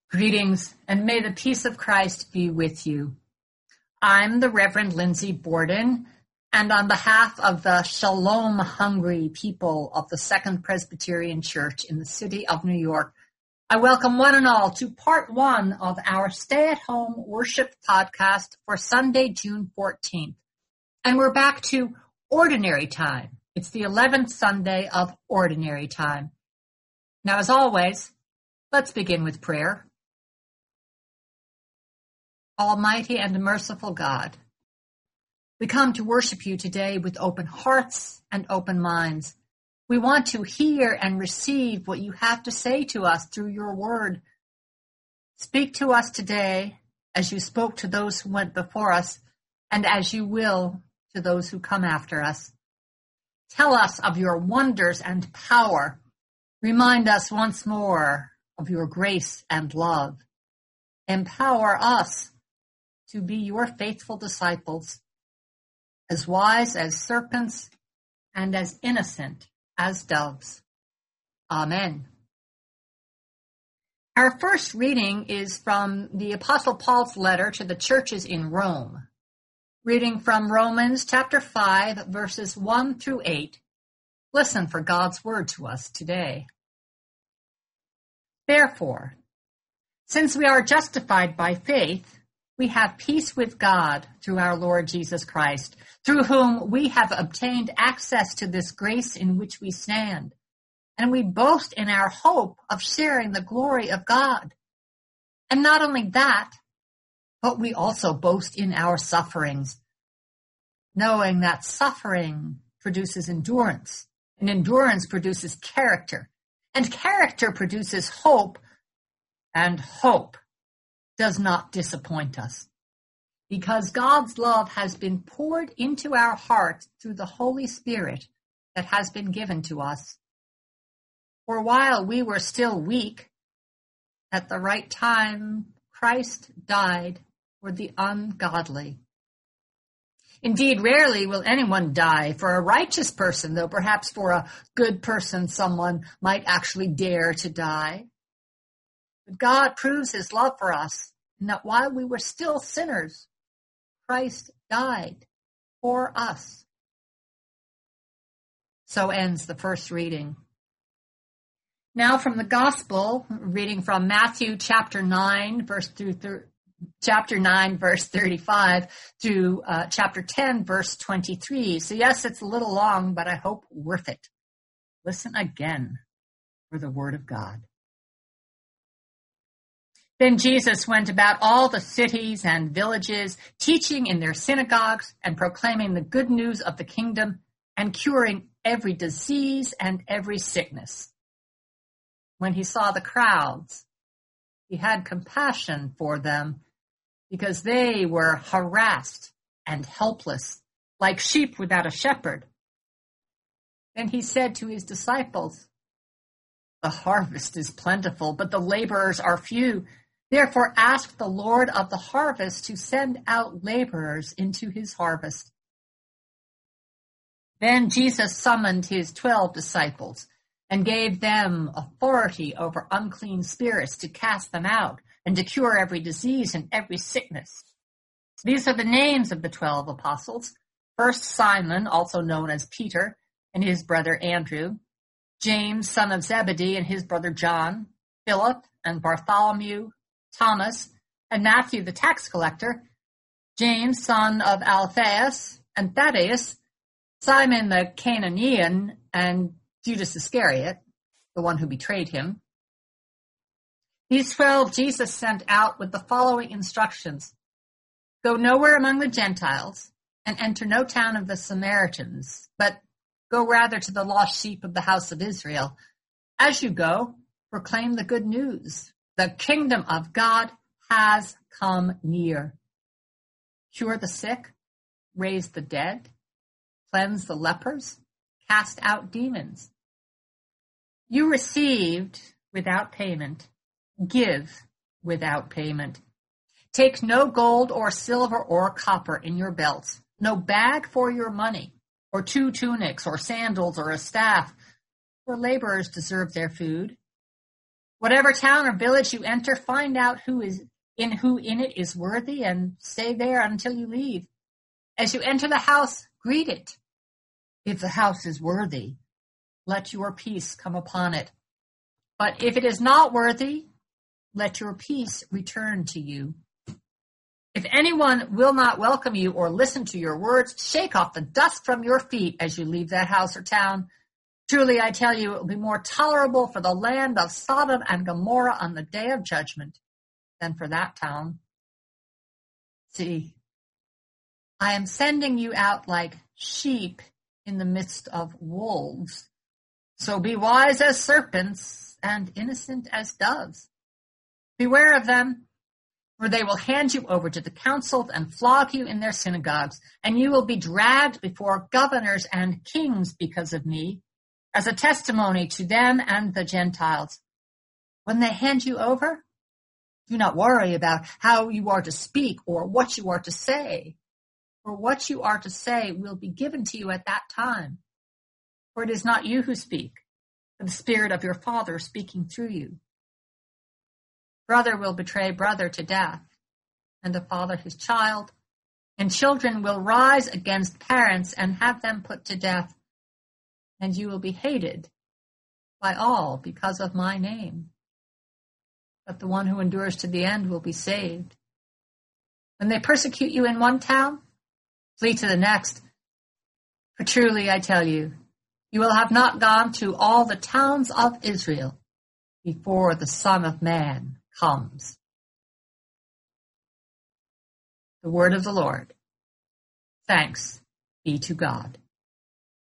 Greetings, and may the peace of Christ be with you. I'm the Reverend Lindsay Borden, and on behalf of the shalom-hungry people of the Second Presbyterian Church in the city of New York, I welcome one and all to part one of our stay-at-home worship podcast for Sunday, June 14th. And we're back to Ordinary Time. It's the 11th Sunday of Ordinary Time. Now, as always, let's begin with prayer. Almighty and merciful God, we come to worship you today with open hearts and open minds. We want to hear and receive what you have to say to us through your word. Speak to us today as you spoke to those who went before us and as you will to those who come after us. Tell us of your wonders and power. Remind us once more of your grace and love. Empower us to be your faithful disciples, as wise as serpents and as innocent as doves. Amen. Our first reading is from the Apostle Paul's letter to the churches in Rome. Reading from Romans chapter 5, verses 1 through 8. Listen for God's word to us today. Therefore, since we are justified by faith, we have peace with God through our Lord Jesus Christ, through whom we have obtained access to this grace in which we stand. And we boast in our hope of sharing the glory of God. And not only that, but we also boast in our sufferings, knowing that suffering produces endurance, and endurance produces character, and character produces hope, and hope does not disappoint us, because God's love has been poured into our hearts through the Holy Spirit that has been given to us. For while we were still weak, at the right time, Christ died for the ungodly. Indeed, rarely will anyone die for a righteous person, though perhaps for a good person someone might actually dare to die. But God proves his love for us, in that while we were still sinners, Christ died for us. So ends the first reading. Now from the Gospel, reading from Matthew chapter 9, verse 35 through chapter 10, verse 23. So yes, it's a little long, but I hope worth it. Listen again for the word of God. Then Jesus went about all the cities and villages, teaching in their synagogues and proclaiming the good news of the kingdom and curing every disease and every sickness. When he saw the crowds, he had compassion for them because they were harassed and helpless, like sheep without a shepherd. Then he said to his disciples, "The harvest is plentiful, but the laborers are few. Therefore ask the Lord of the harvest to send out laborers into his harvest." Then Jesus summoned his 12 disciples and gave them authority over unclean spirits to cast them out and to cure every disease and every sickness. These are the names of the 12 apostles. First, Simon, also known as Peter, and his brother Andrew, James, son of Zebedee, and his brother John, Philip and Bartholomew, Thomas, and Matthew the tax collector, James, son of Alphaeus, and Thaddeus, Simon the Canaanian, and Judas Iscariot, the one who betrayed him. These 12 Jesus sent out with the following instructions. Go nowhere among the Gentiles, and enter no town of the Samaritans, but go rather to the lost sheep of the house of Israel. As you go, proclaim the good news. The kingdom of God has come near. Cure the sick, raise the dead, cleanse the lepers, cast out demons. You received without payment, give without payment. Take no gold or silver or copper in your belts, no bag for your money, or 2 tunics or sandals or a staff, for laborers deserve their food. Whatever town or village you enter, find out who in it is worthy and stay there until you leave. As you enter the house, greet it. If the house is worthy, let your peace come upon it. But if it is not worthy, let your peace return to you. If anyone will not welcome you or listen to your words, shake off the dust from your feet as you leave that house or town. Truly, I tell you, it will be more tolerable for the land of Sodom and Gomorrah on the day of judgment than for that town. See, I am sending you out like sheep in the midst of wolves. So be wise as serpents and innocent as doves. Beware of them, for they will hand you over to the councils and flog you in their synagogues, and you will be dragged before governors and kings because of me, as a testimony to them and the Gentiles. When they hand you over, do not worry about how you are to speak or what you are to say, for what you are to say will be given to you at that time. For it is not you who speak, but the Spirit of your Father speaking through you. Brother will betray brother to death, and the father his child, and children will rise against parents and have them put to death. And you will be hated by all because of my name. But the one who endures to the end will be saved. When they persecute you in one town, flee to the next. For truly I tell you, you will have not gone to all the towns of Israel before the Son of Man comes. The word of the Lord. Thanks be to God.